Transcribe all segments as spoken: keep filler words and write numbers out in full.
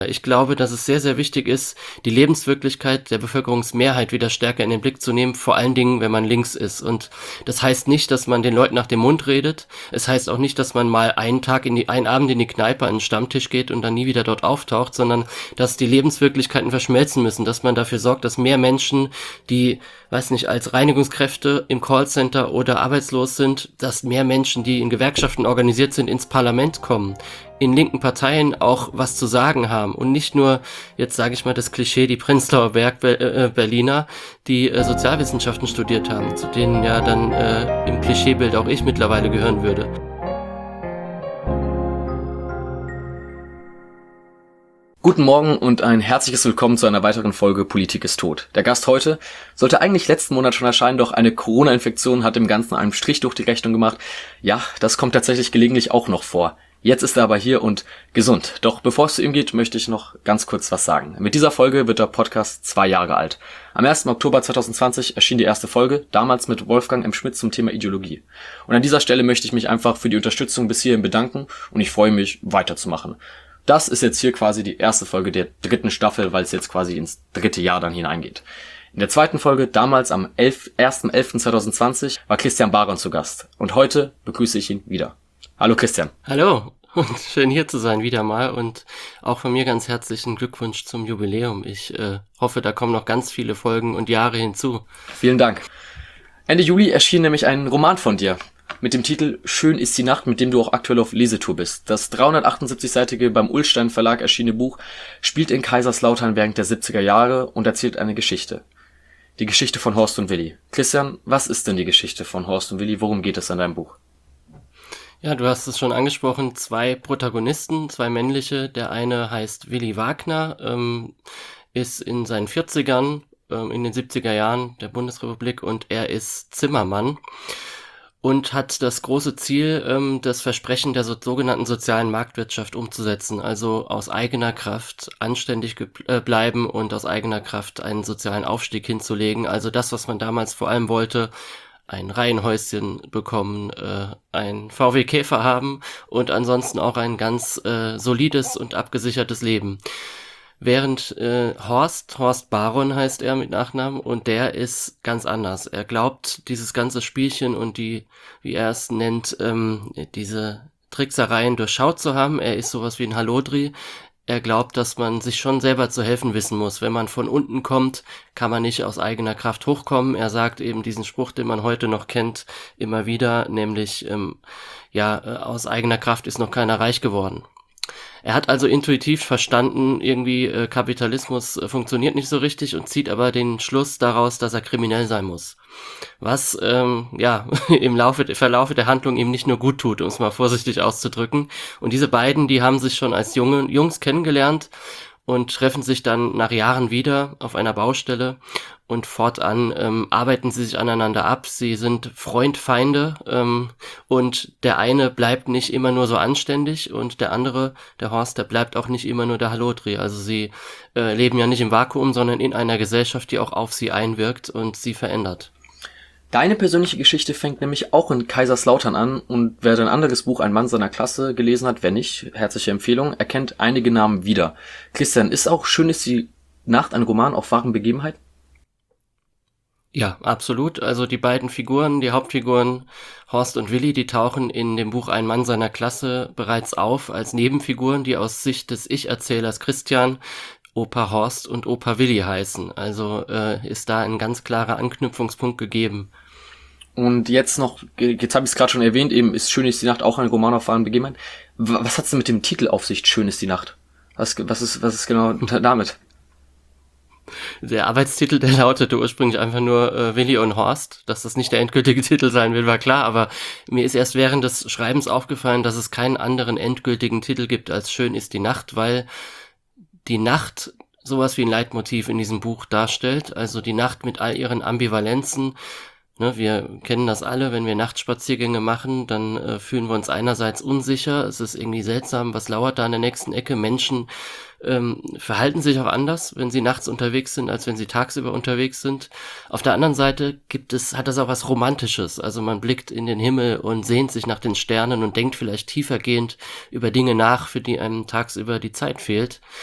Ich glaube, dass es sehr, sehr wichtig ist, die Lebenswirklichkeit der Bevölkerungsmehrheit wieder stärker in den Blick zu nehmen, vor allen Dingen, wenn man links ist. Und das heißt nicht, dass man den Leuten nach dem Mund redet. Es heißt auch nicht, dass man mal einen Tag in die, einen Abend in die Kneipe an den Stammtisch geht und dann nie wieder dort auftaucht, sondern dass die Lebenswirklichkeiten verschmelzen müssen, dass man dafür sorgt, dass mehr Menschen, die, weiß nicht, als Reinigungskräfte im Callcenter oder arbeitslos sind, dass mehr Menschen, die in Gewerkschaften organisiert sind, ins Parlament kommen, in linken Parteien auch was zu sagen haben und nicht nur, jetzt sage ich mal das Klischee, die Prenzlauer Berg äh, Berliner, die äh, Sozialwissenschaften studiert haben, zu denen ja dann äh, im Klischeebild auch ich mittlerweile gehören würde. Guten Morgen und ein herzliches Willkommen zu einer weiteren Folge Politik ist tot. Der Gast heute sollte eigentlich letzten Monat schon erscheinen, doch eine Corona-Infektion hat dem Ganzen einen Strich durch die Rechnung gemacht. Ja, das kommt tatsächlich gelegentlich auch noch vor. Jetzt ist er aber hier und gesund. Doch bevor es zu ihm geht, möchte ich noch ganz kurz was sagen. Mit dieser Folge wird der Podcast zwei Jahre alt. Am ersten Oktober zweitausendzwanzig erschien die erste Folge, damals mit Wolfgang M. Schmidt zum Thema Ideologie. Und an dieser Stelle möchte ich mich einfach für die Unterstützung bis hierhin bedanken und ich freue mich, weiterzumachen. Das ist jetzt hier quasi die erste Folge der dritten Staffel, weil es jetzt quasi ins dritte Jahr dann hineingeht. In der zweiten Folge, damals am ersten elften zweitausendzwanzig, war Christian Baron zu Gast. Und heute begrüße ich ihn wieder. Hallo Christian. Hallo und schön hier zu sein wieder mal und auch von mir ganz herzlichen Glückwunsch zum Jubiläum. Ich äh, hoffe, da kommen noch ganz viele Folgen und Jahre hinzu. Vielen Dank. Ende Juli erschien nämlich ein Roman von dir mit dem Titel Schön ist die Nacht, mit dem du auch aktuell auf Lesetour bist. Das dreihundertachtundsiebzig-seitige beim Ullstein Verlag erschienene Buch spielt in Kaiserslautern während der siebziger Jahre und erzählt eine Geschichte. Die Geschichte von Horst und Willi. Christian, was ist denn die Geschichte von Horst und Willi? Worum geht es in deinem Buch? Ja, du hast es schon angesprochen, zwei Protagonisten, zwei männliche. Der eine heißt Willi Wagner, ähm, ist in seinen vierzigern, ähm, in den siebziger Jahren der Bundesrepublik und er ist Zimmermann und hat das große Ziel, ähm, das Versprechen der so, sogenannten sozialen Marktwirtschaft umzusetzen, also aus eigener Kraft anständig ge- äh, bleiben und aus eigener Kraft einen sozialen Aufstieg hinzulegen. Also das, was man damals vor allem wollte, ein Reihenhäuschen bekommen, äh, ein V W Käfer haben und ansonsten auch ein ganz äh, solides und abgesichertes Leben. Während äh, Horst, Horst Baron heißt er mit Nachnamen und der ist ganz anders. Er glaubt, dieses ganze Spielchen und die, wie er es nennt, ähm, diese Tricksereien durchschaut zu haben. Er ist sowas wie ein Hallodri. Er glaubt, dass man sich schon selber zu helfen wissen muss. Wenn man von unten kommt, kann man nicht aus eigener Kraft hochkommen. Er sagt eben diesen Spruch, den man heute noch kennt, immer wieder, nämlich, ähm, ja, äh, aus eigener Kraft ist noch keiner reich geworden. Er hat also intuitiv verstanden, irgendwie äh, Kapitalismus äh, funktioniert nicht so richtig und zieht aber den Schluss daraus, dass er kriminell sein muss. Was ähm, ja im Laufe, Verlaufe der Handlung ihm nicht nur gut tut, um es mal vorsichtig auszudrücken. Und diese beiden, die haben sich schon als Junge, Jungs kennengelernt und treffen sich dann nach Jahren wieder auf einer Baustelle und fortan ähm, arbeiten sie sich aneinander ab. Sie sind Freund, Feinde ähm, und der eine bleibt nicht immer nur so anständig und der andere, der Horst, der bleibt auch nicht immer nur der Hallodri. Also sie äh, leben ja nicht im Vakuum, sondern in einer Gesellschaft, die auch auf sie einwirkt und sie verändert. Deine persönliche Geschichte fängt nämlich auch in Kaiserslautern an und wer dein anderes Buch Ein Mann seiner Klasse gelesen hat, wer nicht, herzliche Empfehlung, erkennt einige Namen wieder. Christian, ist auch Schön ist die Nacht ein Roman auf wahren Begebenheiten? Ja, absolut. Also die beiden Figuren, die Hauptfiguren Horst und Willi, die tauchen in dem Buch Ein Mann seiner Klasse bereits auf als Nebenfiguren, die aus Sicht des Ich-Erzählers Christian Opa Horst und Opa Willi heißen. Also äh, ist da ein ganz klarer Anknüpfungspunkt gegeben. Und jetzt noch, jetzt habe ich es gerade schon erwähnt, eben ist Schön ist die Nacht auch ein Roman auf wahren Begebenheiten. Was hat's denn mit dem Titel auf sich, Schön ist die Nacht? Was, was ist, was ist genau damit? Der Arbeitstitel, der lautete ursprünglich einfach nur äh, Willi und Horst. Dass das nicht der endgültige Titel sein will, war klar, aber mir ist erst während des Schreibens aufgefallen, dass es keinen anderen endgültigen Titel gibt als Schön ist die Nacht, weil die Nacht sowas wie ein Leitmotiv in diesem Buch darstellt, also die Nacht mit all ihren Ambivalenzen. Ne, wir kennen das alle, wenn wir Nachtspaziergänge machen, dann äh, fühlen wir uns einerseits unsicher, es ist irgendwie seltsam, was lauert da an der nächsten Ecke. Menschen ähm, verhalten sich auch anders, wenn sie nachts unterwegs sind, als wenn sie tagsüber unterwegs sind. Auf der anderen Seite gibt es, hat das auch was Romantisches, also man blickt in den Himmel und sehnt sich nach den Sternen und denkt vielleicht tiefergehend über Dinge nach, für die einem tagsüber die Zeit fehlt.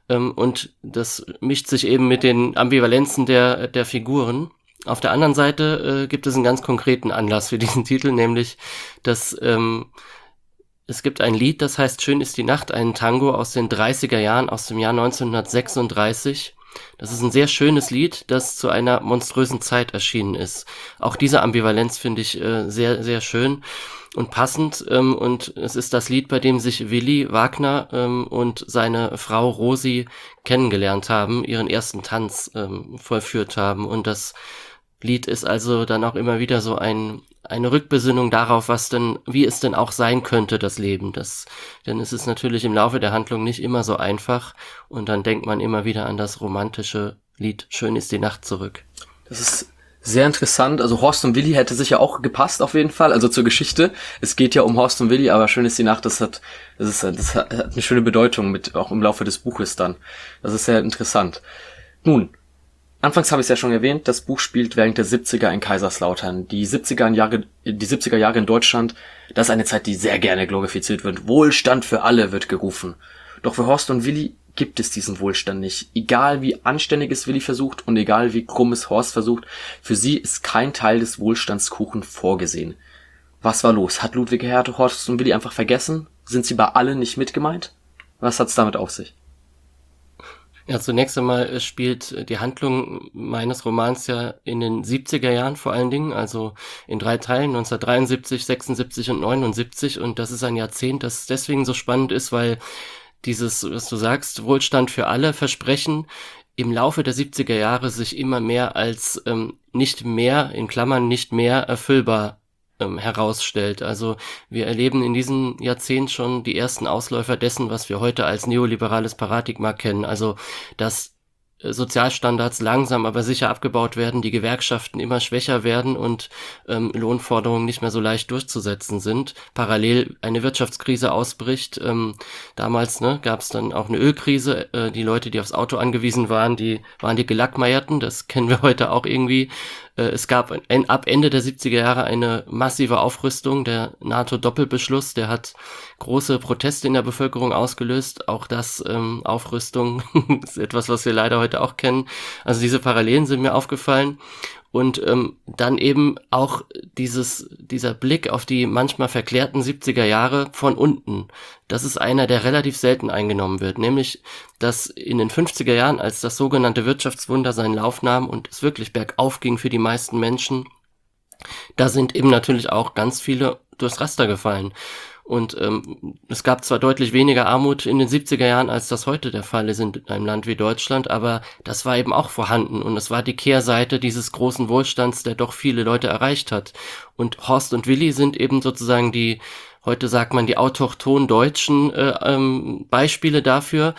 Ähm, und das mischt sich eben mit den Ambivalenzen der, der Figuren. Auf der anderen Seite äh, gibt es einen ganz konkreten Anlass für diesen Titel, nämlich, dass ähm, es gibt ein Lied, das heißt Schön ist die Nacht, ein Tango aus den dreißiger Jahren, aus dem Jahr neunzehnhundertsechsunddreißig. Das ist ein sehr schönes Lied, das zu einer monströsen Zeit erschienen ist. Auch diese Ambivalenz finde ich äh, sehr, sehr schön und passend. Ähm, und es ist das Lied, bei dem sich Willi Wagner ähm, und seine Frau Rosi kennengelernt haben, ihren ersten Tanz ähm, vollführt haben. Und das Lied ist also dann auch immer wieder so ein eine Rückbesinnung darauf, was denn, wie es denn auch sein könnte, das Leben. Das, denn es ist natürlich im Laufe der Handlung nicht immer so einfach und dann denkt man immer wieder an das romantische Lied Schön ist die Nacht zurück. Das ist sehr interessant. Also Horst und Willi hätte sicher auch gepasst auf jeden Fall. Also zur Geschichte. Es geht ja um Horst und Willi, aber Schön ist die Nacht, das hat, das ist, das hat eine schöne Bedeutung mit, auch im Laufe des Buches dann. Das ist sehr interessant. Nun, anfangs habe ich es ja schon erwähnt, das Buch spielt während der siebziger in Kaiserslautern. Die siebziger Jahre, die siebziger Jahre in Deutschland, das ist eine Zeit, die sehr gerne glorifiziert wird. Wohlstand für alle wird gerufen. Doch für Horst und Willi gibt es diesen Wohlstand nicht. Egal wie anständig es Willi versucht und egal wie krumm es Horst versucht, für sie ist kein Teil des Wohlstandskuchen vorgesehen. Was war los? Hat Ludwig Erhard Horst und Willi einfach vergessen? Sind sie bei allen nicht mitgemeint? Was hat's damit auf sich? Ja, zunächst einmal spielt die Handlung meines Romans ja in den siebziger Jahren vor allen Dingen, also in drei Teilen, neunzehnhundertdreiundsiebzig, sechsundsiebzig und neunundsiebzig. Und das ist ein Jahrzehnt, das deswegen so spannend ist, weil dieses, was du sagst, Wohlstand für alle Versprechen im Laufe der siebziger Jahre sich immer mehr als ähm, nicht mehr, in Klammern nicht mehr erfüllbar ähm, herausstellt. Also wir erleben in diesem Jahrzehnt schon die ersten Ausläufer dessen, was wir heute als neoliberales Paradigma kennen. Also dass Sozialstandards langsam aber sicher abgebaut werden, die Gewerkschaften immer schwächer werden und ähm, Lohnforderungen nicht mehr so leicht durchzusetzen sind. Parallel eine Wirtschaftskrise ausbricht. Ähm, damals ne, gab es dann auch eine Ölkrise. Äh, die Leute, die aufs Auto angewiesen waren, die waren die Gelackmeierten. Das kennen wir heute auch irgendwie. Äh, es gab ein, ab Ende der siebziger Jahre eine massive Aufrüstung. Der NATO-Doppelbeschluss, der hat große Proteste in der Bevölkerung ausgelöst. Auch das ähm, Aufrüstung ist etwas, was wir leider heute auch kennen. Also diese Parallelen sind mir aufgefallen. Und ähm, dann eben auch dieses dieser Blick auf die manchmal verklärten siebziger Jahre von unten. Das ist einer, der relativ selten eingenommen wird. Nämlich, dass in den fünfziger Jahren, als das sogenannte Wirtschaftswunder seinen Lauf nahm und es wirklich bergauf ging für die meisten Menschen, da sind eben natürlich auch ganz viele durchs Raster gefallen. Und ähm, es gab zwar deutlich weniger Armut in den siebziger Jahren, als das heute der Fall ist in einem Land wie Deutschland, aber das war eben auch vorhanden und es war die Kehrseite dieses großen Wohlstands, der doch viele Leute erreicht hat. Und Horst und Willi sind eben sozusagen die, heute sagt man, die autochthon deutschen äh, ähm, Beispiele dafür.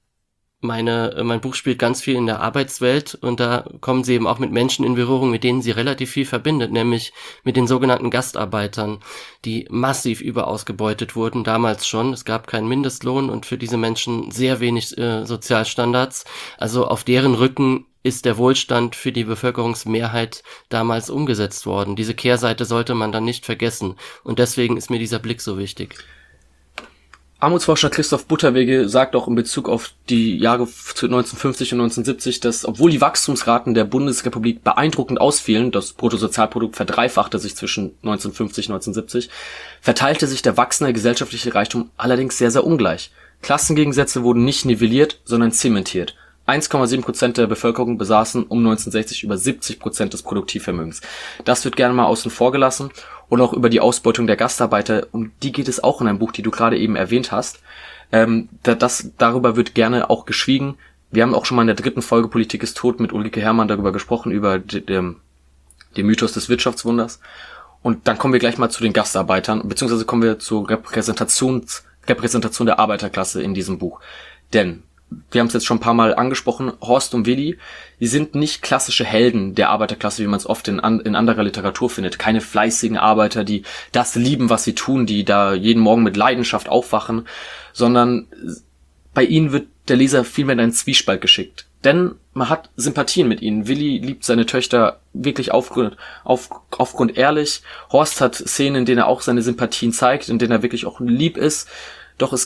Meine, mein Buch spielt ganz viel in der Arbeitswelt und da kommen sie eben auch mit Menschen in Berührung, mit denen sie relativ viel verbindet, nämlich mit den sogenannten Gastarbeitern, die massiv überausgebeutet wurden, damals schon. Es gab keinen Mindestlohn und für diese Menschen sehr wenig äh, Sozialstandards. Also auf deren Rücken ist der Wohlstand für die Bevölkerungsmehrheit damals umgesetzt worden. Diese Kehrseite sollte man dann nicht vergessen und deswegen ist mir dieser Blick so wichtig. Armutsforscher Christoph Butterwege sagt auch in Bezug auf die Jahre neunzehnhundertfünfzig und neunzehnhundertsiebzig, dass obwohl die Wachstumsraten der Bundesrepublik beeindruckend ausfielen, das Bruttosozialprodukt verdreifachte sich zwischen neunzehnhundertfünfzig und neunzehnhundertsiebzig, verteilte sich der wachsende gesellschaftliche Reichtum allerdings sehr, sehr ungleich. Klassengegensätze wurden nicht nivelliert, sondern zementiert. eins Komma sieben Prozent der Bevölkerung besaßen um neunzehnhundertsechzig über siebzig Prozent des Produktivvermögens. Das wird gerne mal außen vor gelassen. Und auch über die Ausbeutung der Gastarbeiter, um die geht es auch in einem Buch, die du gerade eben erwähnt hast. Ähm, das, darüber wird gerne auch geschwiegen. Wir haben auch schon mal in der dritten Folge Politik ist tot mit Ulrike Herrmann darüber gesprochen, über den, den Mythos des Wirtschaftswunders. Und dann kommen wir gleich mal zu den Gastarbeitern, beziehungsweise kommen wir zur Repräsentations, Repräsentation der Arbeiterklasse in diesem Buch. Denn wir haben es jetzt schon ein paar Mal angesprochen, Horst und Willi, die sind nicht klassische Helden der Arbeiterklasse, wie man es oft in, in anderer Literatur findet. Keine fleißigen Arbeiter, die das lieben, was sie tun, die da jeden Morgen mit Leidenschaft aufwachen, sondern bei ihnen wird der Leser vielmehr in einen Zwiespalt geschickt. Denn man hat Sympathien mit ihnen. Willi liebt seine Töchter wirklich aufgrund, auf, aufgrund ehrlich. Horst hat Szenen, in denen er auch seine Sympathien zeigt, in denen er wirklich auch lieb ist. Doch es gibt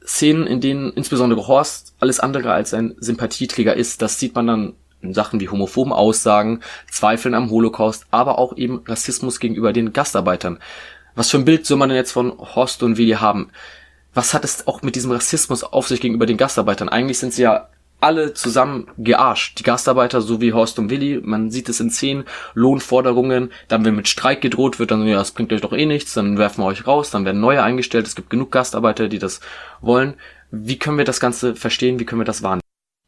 Szenen, in denen insbesondere Horst alles andere als ein Sympathieträger ist. Das sieht man dann in Sachen wie homophoben Aussagen, Zweifeln am Holocaust, aber auch eben Rassismus gegenüber den Gastarbeitern. Was für ein Bild soll man denn jetzt von Horst und Willi haben? Was hat es auch mit diesem Rassismus auf sich gegenüber den Gastarbeitern? Eigentlich sind sie ja alle zusammen gearscht. Die Gastarbeiter sowie Horst und Willi, man sieht es in Szenen, Lohnforderungen, dann wenn mit Streik gedroht wird, dann ja, das bringt euch doch eh nichts, dann werfen wir euch raus, dann werden neue eingestellt, es gibt genug Gastarbeiter, die das wollen. Wie können wir das Ganze verstehen, wie können wir das wahrnehmen?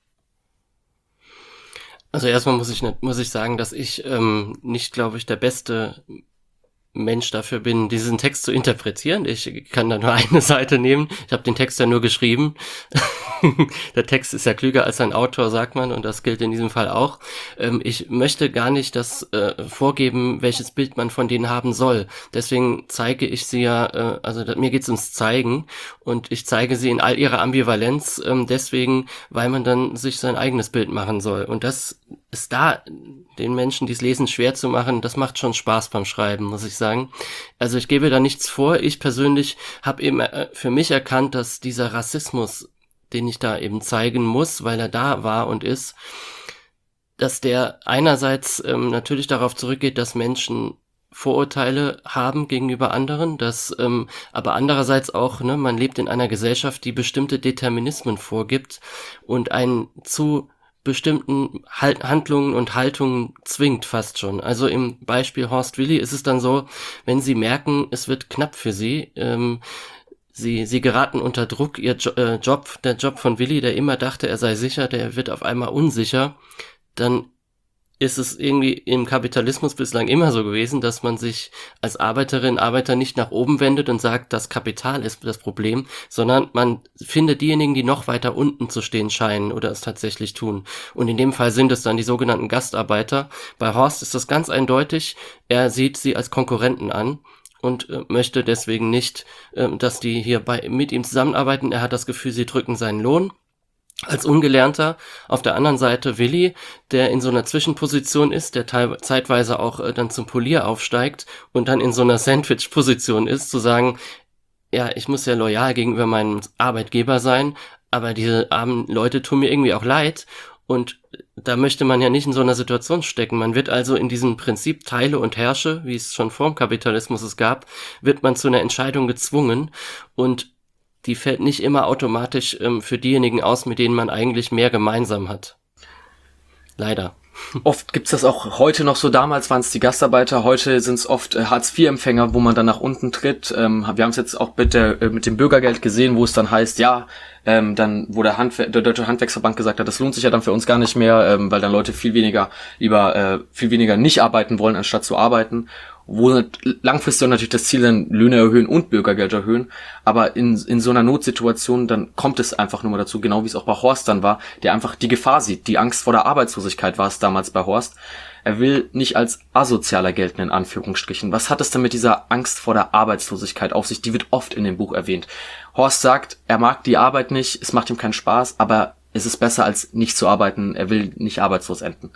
Also erstmal muss ich nicht, muss ich sagen, dass ich ähm, nicht, glaube ich, der beste Mensch dafür bin, diesen Text zu interpretieren. Ich kann da nur eine Seite nehmen. Ich habe den Text ja nur geschrieben. Der Text ist ja klüger als sein Autor, sagt man, und das gilt in diesem Fall auch. Ähm, ich möchte gar nicht das äh, vorgeben, welches Bild man von denen haben soll. Deswegen zeige ich sie ja, äh, also da, mir geht's ums Zeigen, und ich zeige sie in all ihrer Ambivalenz, ähm, deswegen, weil man dann sich sein eigenes Bild machen soll. Und das ist da den Menschen, die es lesen, schwer zu machen. Das macht schon Spaß beim Schreiben, muss ich sagen. Also ich gebe da nichts vor. Ich persönlich habe eben äh, für mich erkannt, dass dieser Rassismus, den ich da eben zeigen muss, weil er da war und ist, dass der einerseits ähm, natürlich darauf zurückgeht, dass Menschen Vorurteile haben gegenüber anderen, dass ähm, aber andererseits auch, ne, man lebt in einer Gesellschaft, die bestimmte Determinismen vorgibt und einen zu bestimmten halt Handlungen und Haltungen zwingt fast schon. Also im Beispiel Horst Willi ist es dann so, wenn sie merken, es wird knapp für sie, ähm, sie sie geraten unter Druck, ihr jo- äh, Job, der Job von Willi, der immer dachte, er sei sicher, der wird auf einmal unsicher, dann ist es irgendwie im Kapitalismus bislang immer so gewesen, dass man sich als Arbeiterin, Arbeiter nicht nach oben wendet und sagt, das Kapital ist das Problem, sondern man findet diejenigen, die noch weiter unten zu stehen scheinen oder es tatsächlich tun. Und in dem Fall sind es dann die sogenannten Gastarbeiter. Bei Horst ist das ganz eindeutig. Er sieht sie als Konkurrenten an und äh, möchte deswegen nicht, äh, dass die hier bei, mit ihm zusammenarbeiten. Er hat das Gefühl, sie drücken seinen Lohn als Ungelernter. Auf der anderen Seite Willi, der in so einer Zwischenposition ist, der teil- zeitweise auch äh, dann zum Polier aufsteigt und dann in so einer Sandwich-Position ist, zu sagen, ja, ich muss ja loyal gegenüber meinem Arbeitgeber sein, aber diese armen Leute tun mir irgendwie auch leid, und da möchte man ja nicht in so einer Situation stecken. Man wird also in diesem Prinzip Teile und Herrsche, wie es schon vor dem Kapitalismus es gab, wird man zu einer Entscheidung gezwungen, und die fällt nicht immer automatisch ähm, für diejenigen aus, mit denen man eigentlich mehr gemeinsam hat. Leider. Oft gibt's das auch heute noch so. Damals waren es die Gastarbeiter, heute sind es oft äh, Hartz vier Empfänger, wo man dann nach unten tritt. Ähm, wir haben es jetzt auch mit, der, äh, mit dem Bürgergeld gesehen, wo es dann heißt, ja, ähm, dann wo der, Handwer- der Deutsche Handwerksverband gesagt hat, das lohnt sich ja dann für uns gar nicht mehr, ähm, weil dann Leute viel weniger lieber äh, viel weniger nicht arbeiten wollen, anstatt zu arbeiten. Wo langfristig natürlich das Ziel dann Löhne erhöhen und Bürgergeld erhöhen, aber in in so einer Notsituation, dann kommt es einfach nur mal dazu, genau wie es auch bei Horst dann war, der einfach die Gefahr sieht, die Angst vor der Arbeitslosigkeit war es damals bei Horst. Er will nicht als asozialer gelten, in Anführungsstrichen. Was hat es denn mit dieser Angst vor der Arbeitslosigkeit auf sich? Die wird oft in dem Buch erwähnt. Horst sagt, er mag die Arbeit nicht, es macht ihm keinen Spaß, aber es ist besser als nicht zu arbeiten, er will nicht arbeitslos enden.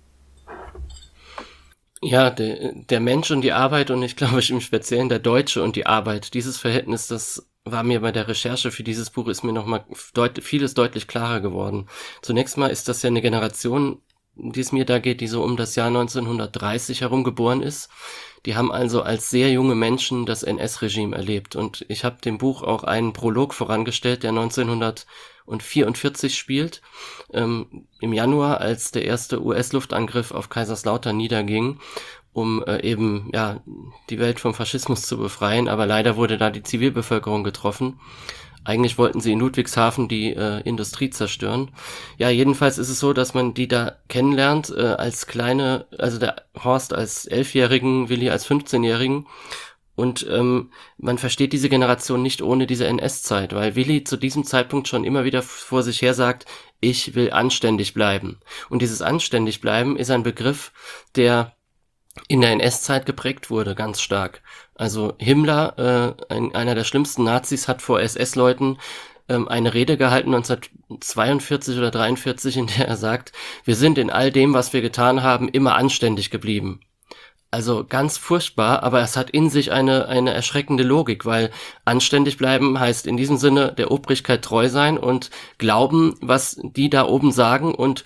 Ja, der, der Mensch und die Arbeit, und ich glaube im Speziellen der Deutsche und die Arbeit, dieses Verhältnis, das war mir bei der Recherche für dieses Buch, ist mir nochmal deut- vieles deutlich klarer geworden. Zunächst mal ist das ja eine Generation, die es mir da geht, die so um das Jahr neunzehnhundertdreißig herum geboren ist. Die haben also als sehr junge Menschen das N S-Regime erlebt, und ich habe dem Buch auch einen Prolog vorangestellt, der neunzehnhundertvierundvierzig spielt, ähm, im Januar, als der erste U S-Luftangriff auf Kaiserslautern niederging, um äh, eben ja die Welt vom Faschismus zu befreien, aber leider wurde da die Zivilbevölkerung getroffen. Eigentlich wollten sie in Ludwigshafen die äh, Industrie zerstören. Ja, jedenfalls ist es so, dass man die da kennenlernt äh, als kleine, also der Horst als Elfjährigen, Willi als fünfzehnjährigen. Und ähm, man versteht diese Generation nicht ohne diese N S-Zeit, weil Willi zu diesem Zeitpunkt schon immer wieder vor sich her sagt, ich will anständig bleiben. Und dieses anständig bleiben ist ein Begriff, der in der N S-Zeit geprägt wurde, ganz stark. Also Himmler, äh, ein, einer der schlimmsten Nazis, hat vor S S-Leuten ähm, eine Rede gehalten neunzehnhundertzweiundvierzig oder dreiundvierzig, in der er sagt, wir sind in all dem, was wir getan haben, immer anständig geblieben. Also ganz furchtbar, aber es hat in sich eine, eine erschreckende Logik, weil anständig bleiben heißt in diesem Sinne der Obrigkeit treu sein und glauben, was die da oben sagen und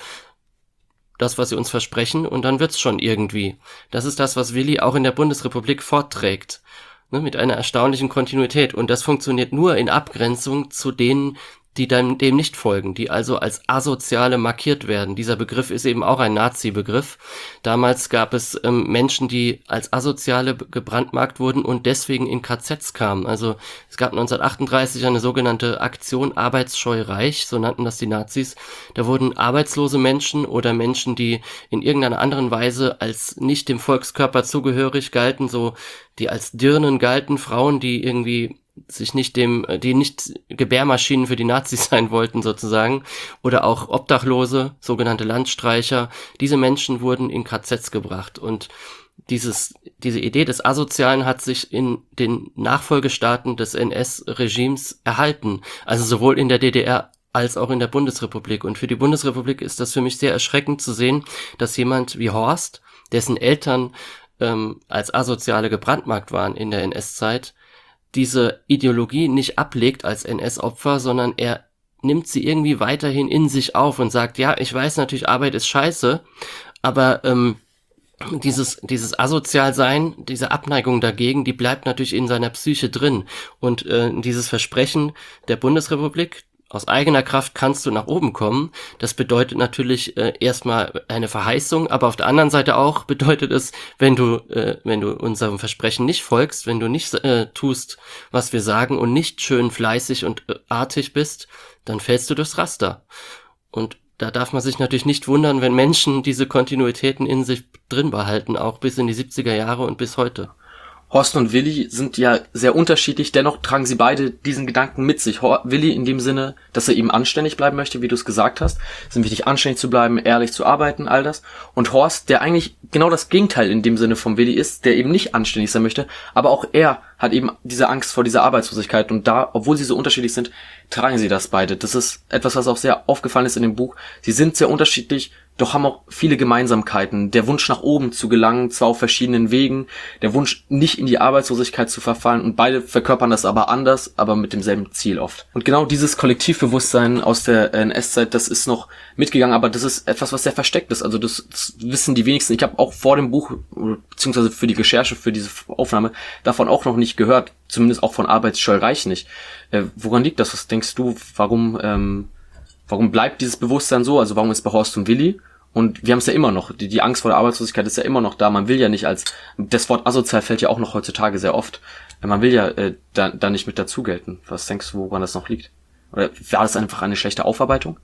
das, was sie uns versprechen, und dann wird's schon irgendwie. Das ist das, was Willi auch in der Bundesrepublik fortträgt, ne, mit einer erstaunlichen Kontinuität. Und das funktioniert nur in Abgrenzung zu denen, die dem, dem nicht folgen, die also als Asoziale markiert werden. Dieser Begriff ist eben auch ein Nazi-Begriff. Damals gab es ähm, Menschen, die als Asoziale gebrandmarkt wurden und deswegen in K Zs kamen. Also es gab neunzehnhundertachtunddreißig eine sogenannte Aktion Arbeitsscheu Reich, so nannten das die Nazis. Da wurden arbeitslose Menschen oder Menschen, die in irgendeiner anderen Weise als nicht dem Volkskörper zugehörig galten, so die als Dirnen galten, Frauen, die irgendwie sich nicht dem, die nicht Gebärmaschinen für die Nazis sein wollten sozusagen, oder auch Obdachlose, sogenannte Landstreicher, diese Menschen wurden in K Zs gebracht und dieses, diese Idee des Asozialen hat sich in den Nachfolgestaaten des N S-Regimes erhalten, also sowohl in der D D R als auch in der Bundesrepublik. Und für die Bundesrepublik ist das für mich sehr erschreckend zu sehen, dass jemand wie Horst, dessen Eltern ähm, als Asoziale gebrandmarkt waren in der N S-Zeit, diese Ideologie nicht ablegt als N S-Opfer, sondern er nimmt sie irgendwie weiterhin in sich auf und sagt, ja, ich weiß natürlich, Arbeit ist scheiße, aber ähm, dieses dieses Asozialsein, diese Abneigung dagegen, die bleibt natürlich in seiner Psyche drin. Und äh, dieses Versprechen der Bundesrepublik, aus eigener Kraft kannst du nach oben kommen, das bedeutet natürlich äh, erstmal eine Verheißung, aber auf der anderen Seite auch bedeutet es, wenn du äh, wenn du unserem Versprechen nicht folgst, wenn du nicht äh, tust, was wir sagen und nicht schön fleißig und äh, artig bist, dann fällst du durchs Raster. Und da darf man sich natürlich nicht wundern, wenn Menschen diese Kontinuitäten in sich drin behalten, auch bis in die siebziger Jahre und bis heute. Horst und Willi sind ja sehr unterschiedlich, dennoch tragen sie beide diesen Gedanken mit sich. Hor- Willi in dem Sinne, dass er eben anständig bleiben möchte, wie du es gesagt hast. Es ist wichtig, anständig zu bleiben, ehrlich zu arbeiten, all das. Und Horst, der eigentlich genau das Gegenteil in dem Sinne vom Willi ist, der eben nicht anständig sein möchte, aber auch er hat eben diese Angst vor dieser Arbeitslosigkeit. Und da, obwohl sie so unterschiedlich sind, tragen sie das beide. Das ist etwas, was auch sehr aufgefallen ist in dem Buch. Sie sind sehr unterschiedlich, doch haben auch viele Gemeinsamkeiten. Der Wunsch nach oben zu gelangen, zwar auf verschiedenen Wegen, der Wunsch nicht in die Arbeitslosigkeit zu verfallen, und beide verkörpern das aber anders, aber mit demselben Ziel oft. Und genau dieses Kollektivbewusstsein aus der N S-Zeit, das ist noch mitgegangen, aber das ist etwas, was sehr versteckt ist. Also das, das wissen die wenigsten. Ich habe auch vor dem Buch, beziehungsweise für die Recherche, für diese Aufnahme, davon auch noch nicht gehört, zumindest auch von Arbeitsscheu Reich nicht. Äh, woran liegt das? Was denkst du, warum... Ähm, Warum bleibt dieses Bewusstsein so? Also warum ist bei Horst und Willi? Und wir haben es ja immer noch. Die, die Angst vor der Arbeitslosigkeit ist ja immer noch da. Man will ja nicht als, das Wort asozial fällt ja auch noch heutzutage sehr oft. Man will ja äh, da, da nicht mit dazu gelten. Was denkst du, woran das noch liegt? Oder war das einfach eine schlechte Aufarbeitung?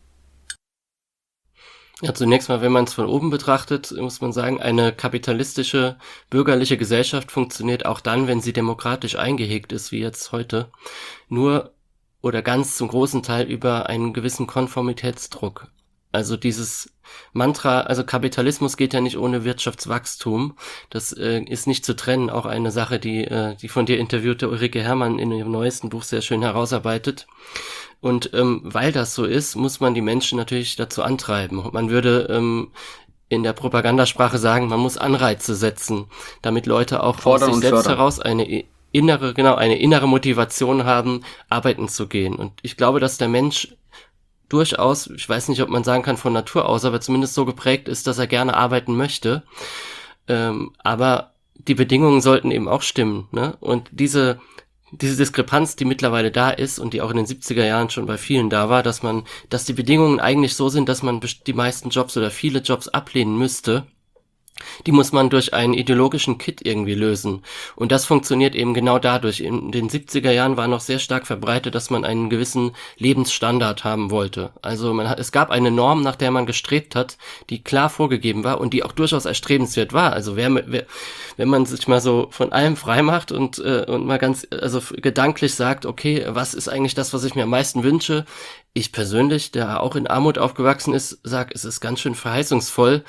Ja, zunächst mal, wenn man es von oben betrachtet, muss man sagen, eine kapitalistische, bürgerliche Gesellschaft funktioniert auch dann, wenn sie demokratisch eingehegt ist, wie jetzt heute. Nur oder ganz zum großen Teil über einen gewissen Konformitätsdruck. Also dieses Mantra, also Kapitalismus geht ja nicht ohne Wirtschaftswachstum. Das äh, ist nicht zu trennen. Auch eine Sache, die äh, die von dir interviewte Ulrike Herrmann in ihrem neuesten Buch sehr schön herausarbeitet. Und ähm, weil das so ist, muss man die Menschen natürlich dazu antreiben. Man würde ähm, in der Propagandasprache sagen, man muss Anreize setzen, damit Leute auch Fordern aus sich und selbst fördern. heraus eine innere, genau, eine innere Motivation haben, arbeiten zu gehen. Und ich glaube, dass der Mensch durchaus, ich weiß nicht, ob man sagen kann von Natur aus, aber zumindest so geprägt ist, dass er gerne arbeiten möchte. Ähm, aber die Bedingungen sollten eben auch stimmen, ne? Und diese, diese Diskrepanz, die mittlerweile da ist und die auch in den siebziger Jahren schon bei vielen da war, dass man, dass die Bedingungen eigentlich so sind, dass man die meisten Jobs oder viele Jobs ablehnen müsste, die muss man durch einen ideologischen Kit irgendwie lösen. Und das funktioniert eben genau dadurch. In den siebziger Jahren war noch sehr stark verbreitet, dass man einen gewissen Lebensstandard haben wollte. Also man hat, es gab eine Norm, nach der man gestrebt hat, die klar vorgegeben war und die auch durchaus erstrebenswert war. Also wer, wer wenn man sich mal so von allem frei macht und, äh, und mal ganz, also gedanklich sagt, okay, was ist eigentlich das, was ich mir am meisten wünsche? Ich persönlich, der auch in Armut aufgewachsen ist, sag, es ist ganz schön verheißungsvoll,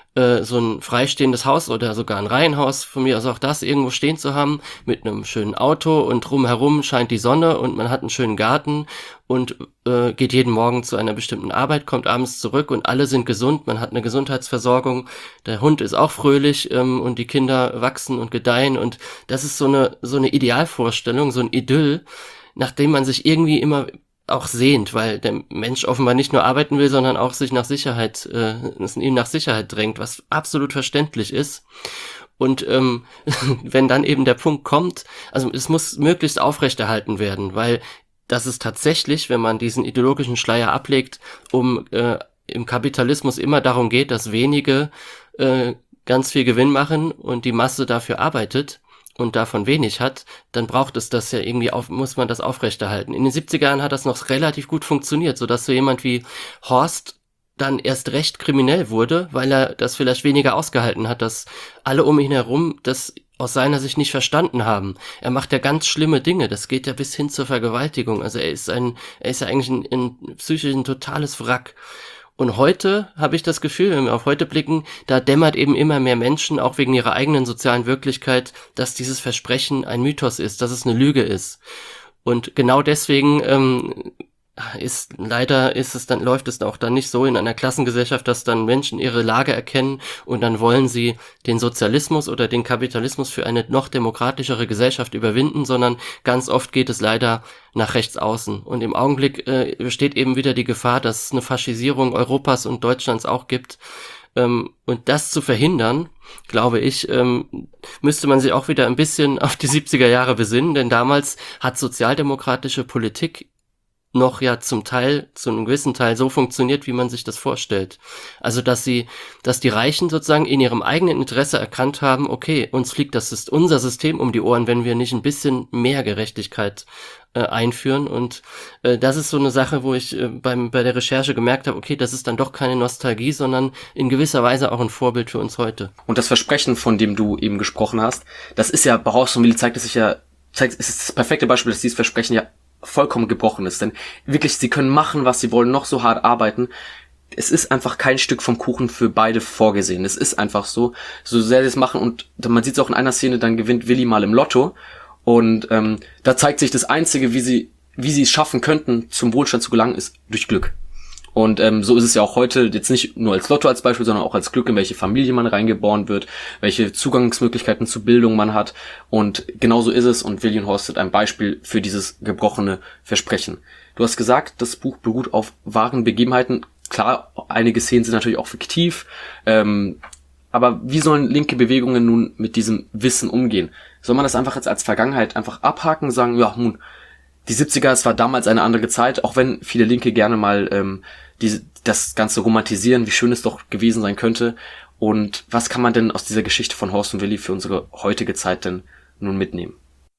äh, so ein freistehendes Haus oder sogar ein Reihenhaus, von mir aus auch das, irgendwo stehen zu haben, mit einem schönen Auto und drumherum scheint die Sonne und man hat einen schönen Garten und äh, geht jeden Morgen zu einer bestimmten Arbeit, kommt abends zurück und alle sind gesund, man hat eine Gesundheitsversorgung, der Hund ist auch fröhlich ähm, und die Kinder wachsen und gedeihen und das ist so eine so eine Idealvorstellung, so ein Idyll, nachdem man sich irgendwie immer auch sehnt, weil der Mensch offenbar nicht nur arbeiten will, sondern auch sich nach Sicherheit, äh, es ihm nach Sicherheit drängt, was absolut verständlich ist. Und ähm, wenn dann eben der Punkt kommt, also es muss möglichst aufrechterhalten werden, weil das ist tatsächlich, wenn man diesen ideologischen Schleier ablegt, um äh, im Kapitalismus immer darum geht, dass wenige äh, ganz viel Gewinn machen und die Masse dafür arbeitet und davon wenig hat, dann braucht es das ja irgendwie auf, muss man das aufrechterhalten. In den siebziger Jahren hat das noch relativ gut funktioniert, sodass so jemand wie Horst dann erst recht kriminell wurde, weil er das vielleicht weniger ausgehalten hat, dass alle um ihn herum das aus seiner Sicht nicht verstanden haben. Er macht ja ganz schlimme Dinge, das geht ja bis hin zur Vergewaltigung. Also er ist ein, er ist ja eigentlich ein, ein psychisch ein totales Wrack. Und heute habe ich das Gefühl, wenn wir auf heute blicken, da dämmert eben immer mehr Menschen, auch wegen ihrer eigenen sozialen Wirklichkeit, dass dieses Versprechen ein Mythos ist, dass es eine Lüge ist. Und genau deswegen ähm, ist leider ist es dann läuft es auch dann nicht so in einer Klassengesellschaft, dass dann Menschen ihre Lage erkennen und dann wollen sie den Sozialismus oder den Kapitalismus für eine noch demokratischere Gesellschaft überwinden, sondern ganz oft geht es leider nach rechts außen. Und im Augenblick äh, besteht eben wieder die Gefahr, dass es eine Faschisierung Europas und Deutschlands auch gibt. Ähm, und das zu verhindern, glaube ich, ähm, müsste man sich auch wieder ein bisschen auf die siebziger Jahre besinnen, denn damals hat sozialdemokratische Politik noch ja zum Teil, zu einem gewissen Teil so funktioniert, wie man sich das vorstellt. Also, dass sie, dass die Reichen sozusagen in ihrem eigenen Interesse erkannt haben, okay, uns fliegt das ist unser System um die Ohren, wenn wir nicht ein bisschen mehr Gerechtigkeit äh, einführen. Und äh, das ist so eine Sache, wo ich äh, beim bei der Recherche gemerkt habe, okay, das ist dann doch keine Nostalgie, sondern in gewisser Weise auch ein Vorbild für uns heute. Und das Versprechen, von dem du eben gesprochen hast, das ist ja, bei Horst und Willi zeigt es sich ja, zeigt, es ist das perfekte Beispiel, dass dieses Versprechen ja vollkommen gebrochen ist, denn wirklich, sie können machen, was sie wollen, noch so hart arbeiten. Es ist einfach kein Stück vom Kuchen für beide vorgesehen. Es ist einfach so, so sehr sie es machen und man sieht es auch in einer Szene, dann gewinnt Willi mal im Lotto und ähm, da zeigt sich das Einzige, wie sie wie sie es schaffen könnten, zum Wohlstand zu gelangen, ist durch Glück. Und ähm, so ist es ja auch heute, jetzt nicht nur als Lotto als Beispiel, sondern auch als Glück, in welche Familie man reingeboren wird, welche Zugangsmöglichkeiten zu Bildung man hat. Und genauso ist es. Und Willi und Horst sind ein Beispiel für dieses gebrochene Versprechen. Du hast gesagt, das Buch beruht auf wahren Begebenheiten. Klar, einige Szenen sind natürlich auch fiktiv. Ähm, aber wie sollen linke Bewegungen nun mit diesem Wissen umgehen? Soll man das einfach jetzt als Vergangenheit einfach abhaken, sagen, ja, nun, die siebziger, es war damals eine andere Zeit, auch wenn viele Linke gerne mal ähm, diese, das Ganze romantisieren, wie schön es doch gewesen sein könnte. Und was kann man denn aus dieser Geschichte von Horst und Willi für unsere heutige Zeit denn nun mitnehmen?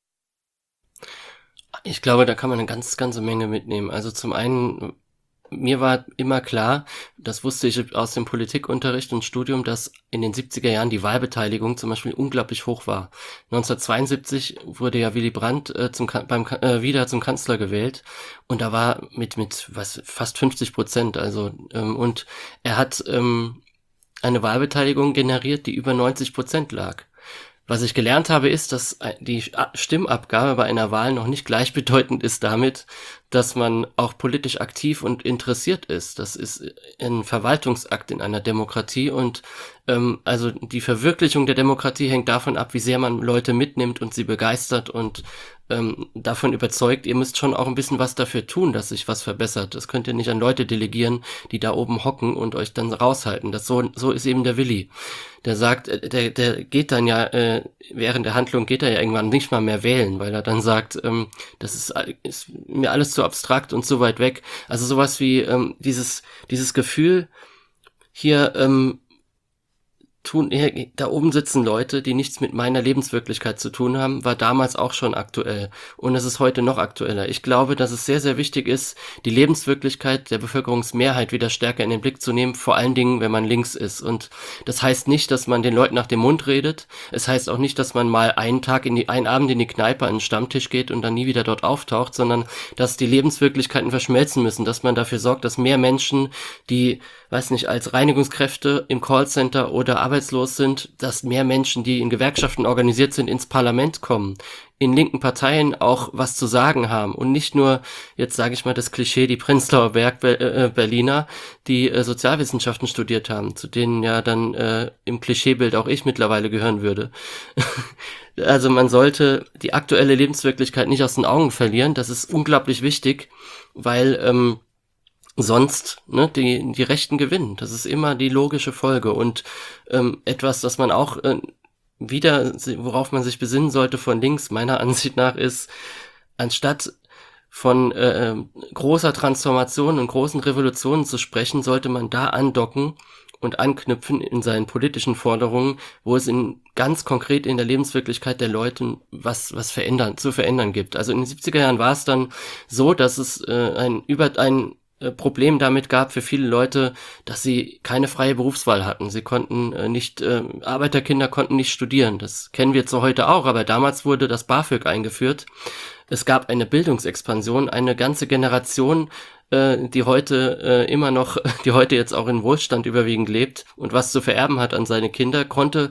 Ich glaube, da kann man eine ganz, ganze Menge mitnehmen. Also zum einen, mir war immer klar, das wusste ich aus dem Politikunterricht und Studium, dass in den siebziger Jahren die Wahlbeteiligung zum Beispiel unglaublich hoch war. neunzehnhundertzweiundsiebzig wurde ja Willy Brandt äh, zum, beim, äh, wieder zum Kanzler gewählt und da war mit mit was fast fünfzig Prozent. Also ähm, und er hat ähm, eine Wahlbeteiligung generiert, die über neunzig Prozent lag. Was ich gelernt habe, ist, dass die Stimmabgabe bei einer Wahl noch nicht gleichbedeutend ist damit, dass man auch politisch aktiv und interessiert ist. Das ist ein Verwaltungsakt in einer Demokratie und ähm, also die Verwirklichung der Demokratie hängt davon ab, wie sehr man Leute mitnimmt und sie begeistert und ähm, davon überzeugt, ihr müsst schon auch ein bisschen was dafür tun, dass sich was verbessert. Das könnt ihr nicht an Leute delegieren, die da oben hocken und euch dann raushalten. Das so, so ist eben der Willi. Der sagt, der, der geht dann ja, äh, während der Handlung geht er ja irgendwann nicht mal mehr wählen, weil er dann sagt, ähm, das ist, ist mir alles zu abstrakt und zu weit weg. Also sowas wie ähm, dieses, dieses Gefühl, hier ähm, tun, da oben sitzen Leute, die nichts mit meiner Lebenswirklichkeit zu tun haben, war damals auch schon aktuell. Und es ist heute noch aktueller. Ich glaube, dass es sehr, sehr wichtig ist, die Lebenswirklichkeit der Bevölkerungsmehrheit wieder stärker in den Blick zu nehmen, vor allen Dingen, wenn man links ist. Und das heißt nicht, dass man den Leuten nach dem Mund redet. Es heißt auch nicht, dass man mal einen Tag in die, einen Abend in die Kneipe an den Stammtisch geht und dann nie wieder dort auftaucht, sondern dass die Lebenswirklichkeiten verschmelzen müssen, dass man dafür sorgt, dass mehr Menschen, die, weiß nicht, als Reinigungskräfte im Callcenter oder arbeitslos sind, dass mehr Menschen, die in Gewerkschaften organisiert sind, ins Parlament kommen, in linken Parteien auch was zu sagen haben und nicht nur, jetzt sage ich mal das Klischee, die Prenzlauer Berg äh, Berliner, die äh, Sozialwissenschaften studiert haben, zu denen ja dann äh, im Klischeebild auch ich mittlerweile gehören würde. Also man sollte die aktuelle Lebenswirklichkeit nicht aus den Augen verlieren, das ist unglaublich wichtig, weil ähm, sonst ne, die die Rechten gewinnen. Das ist immer die logische Folge und ähm, etwas, das man auch äh, wieder, worauf man sich besinnen sollte von links, meiner Ansicht nach, ist, anstatt von äh, großer Transformation und großen Revolutionen zu sprechen, sollte man da andocken und anknüpfen in seinen politischen Forderungen, wo es in ganz konkret in der Lebenswirklichkeit der Leute was was verändern zu verändern gibt. Also in den siebziger Jahren war es dann so, dass es äh, ein über ein Problem damit gab für viele Leute, dass sie keine freie Berufswahl hatten. Sie konnten äh, nicht, äh, Arbeiterkinder konnten nicht studieren. Das kennen wir zwar heute auch, aber damals wurde das BAföG eingeführt. Es gab eine Bildungsexpansion, eine ganze Generation, äh, die heute äh, immer noch, die heute jetzt auch in Wohlstand überwiegend lebt und was zu vererben hat an seine Kinder, konnte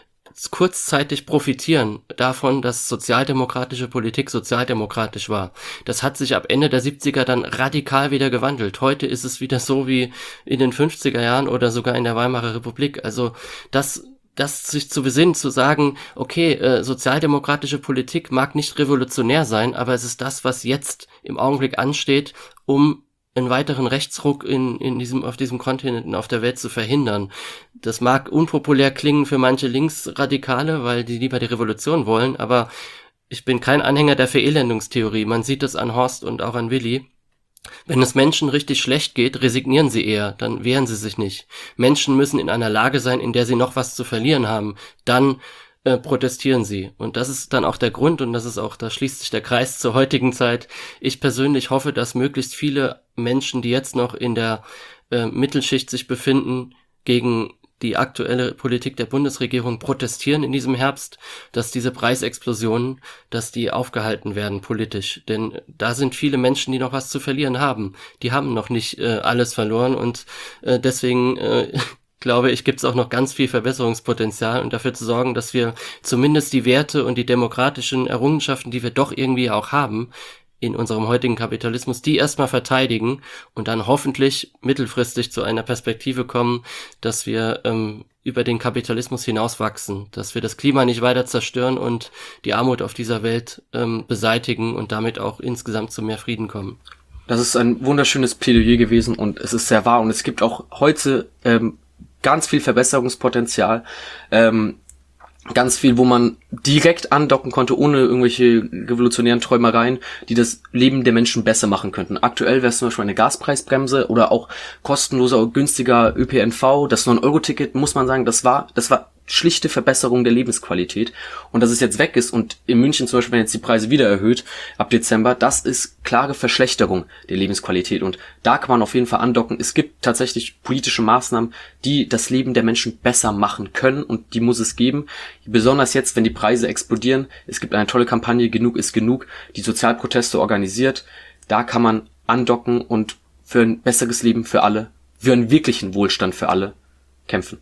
kurzzeitig profitieren davon, dass sozialdemokratische Politik sozialdemokratisch war. Das hat sich ab Ende der siebziger dann radikal wieder gewandelt. Heute ist es wieder so wie in den fünfziger Jahren oder sogar in der Weimarer Republik. Also das das sich zu besinnen, zu sagen, okay, äh, sozialdemokratische Politik mag nicht revolutionär sein, aber es ist das, was jetzt im Augenblick ansteht, um einen weiteren Rechtsruck in in diesem auf diesem Kontinent und auf der Welt zu verhindern. Das mag unpopulär klingen für manche Linksradikale, weil die lieber die Revolution wollen, aber ich bin kein Anhänger der Verelendungstheorie. Man sieht es an Horst und auch an Willi. Wenn es Menschen richtig schlecht geht, resignieren sie eher, dann wehren sie sich nicht. Menschen müssen in einer Lage sein, in der sie noch was zu verlieren haben. Dann äh, protestieren sie. Und das ist dann auch der Grund, und das ist auch, da schließt sich der Kreis zur heutigen Zeit. Ich persönlich hoffe, dass möglichst viele Menschen, die jetzt noch in der äh, Mittelschicht sich befinden, gegen die aktuelle Politik der Bundesregierung protestieren in diesem Herbst, dass diese Preisexplosionen, dass die aufgehalten werden politisch. Denn da sind viele Menschen, die noch was zu verlieren haben. Die haben noch nicht äh, alles verloren und äh, deswegen äh, glaube ich, gibt es auch noch ganz viel Verbesserungspotenzial und dafür zu sorgen, dass wir zumindest die Werte und die demokratischen Errungenschaften, die wir doch irgendwie auch haben, in unserem heutigen Kapitalismus, die erstmal verteidigen und dann hoffentlich mittelfristig zu einer Perspektive kommen, dass wir ähm, über den Kapitalismus hinauswachsen, dass wir das Klima nicht weiter zerstören und die Armut auf dieser Welt ähm, beseitigen und damit auch insgesamt zu mehr Frieden kommen. Das ist ein wunderschönes Plädoyer gewesen und es ist sehr wahr und es gibt auch heute ähm, ganz viel Verbesserungspotenzial. Ähm, Ganz viel, wo man direkt andocken konnte, ohne irgendwelche revolutionären Träumereien, die das Leben der Menschen besser machen könnten. Aktuell wäre es zum Beispiel eine Gaspreisbremse oder auch kostenloser, günstiger Ö P N V. Das neun Euro Ticket, muss man sagen, das war, das war schlichte Verbesserung der Lebensqualität. Und dass es jetzt weg ist und in München zum Beispiel, wenn jetzt die Preise wieder erhöht, ab Dezember, das ist klare Verschlechterung der Lebensqualität. Und da kann man auf jeden Fall andocken. Es gibt tatsächlich politische Maßnahmen, die das Leben der Menschen besser machen können und die muss es geben. Besonders jetzt, wenn die Preise explodieren. Es gibt eine tolle Kampagne, Genug ist genug, die Sozialproteste organisiert. Da kann man andocken und für ein besseres Leben für alle, für einen wirklichen Wohlstand für alle kämpfen.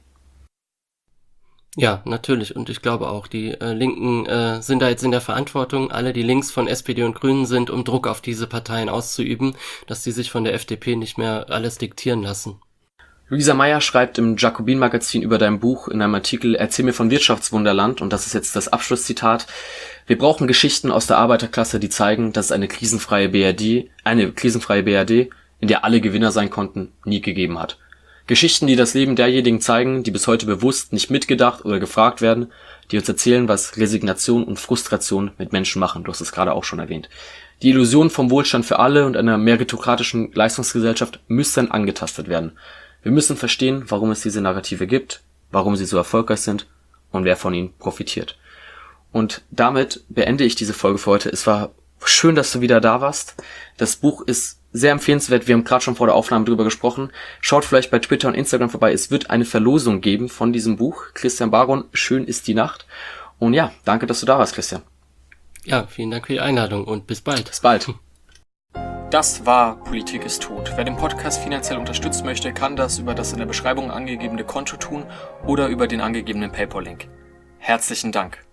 Ja, natürlich. Und ich glaube auch, die äh, Linken äh, sind da jetzt in der Verantwortung, alle, die links von S P D und Grünen sind, um Druck auf diese Parteien auszuüben, dass die sich von der F D P nicht mehr alles diktieren lassen. Luisa Meyer schreibt im Jacobin-Magazin über dein Buch in einem Artikel, erzähl mir von Wirtschaftswunderland, und das ist jetzt das Abschlusszitat: Wir brauchen Geschichten aus der Arbeiterklasse, die zeigen, dass es eine krisenfreie B R D, eine krisenfreie B R D, in der alle Gewinner sein konnten, nie gegeben hat. Geschichten, die das Leben derjenigen zeigen, die bis heute bewusst nicht mitgedacht oder gefragt werden, die uns erzählen, was Resignation und Frustration mit Menschen machen. Du hast es gerade auch schon erwähnt. Die Illusion vom Wohlstand für alle und einer meritokratischen Leistungsgesellschaft müssen angetastet werden. Wir müssen verstehen, warum es diese Narrative gibt. warum sie so erfolgreich sind und wer von ihnen profitiert. Und damit beende ich diese Folge für heute. Es war schön, dass du wieder da warst. Das Buch ist sehr empfehlenswert. Wir haben gerade schon vor der Aufnahme drüber gesprochen. Schaut vielleicht bei Twitter und Instagram vorbei. Es wird eine Verlosung geben von diesem Buch. Christian Baron, Schön ist die Nacht. Und ja, danke, dass du da warst, Christian. Ja, vielen Dank für die Einladung und bis bald. Bis bald. Das war Politik ist tot. Wer den Podcast finanziell unterstützen möchte, kann das über das in der Beschreibung angegebene Konto tun oder über den angegebenen PayPal-Link. Herzlichen Dank.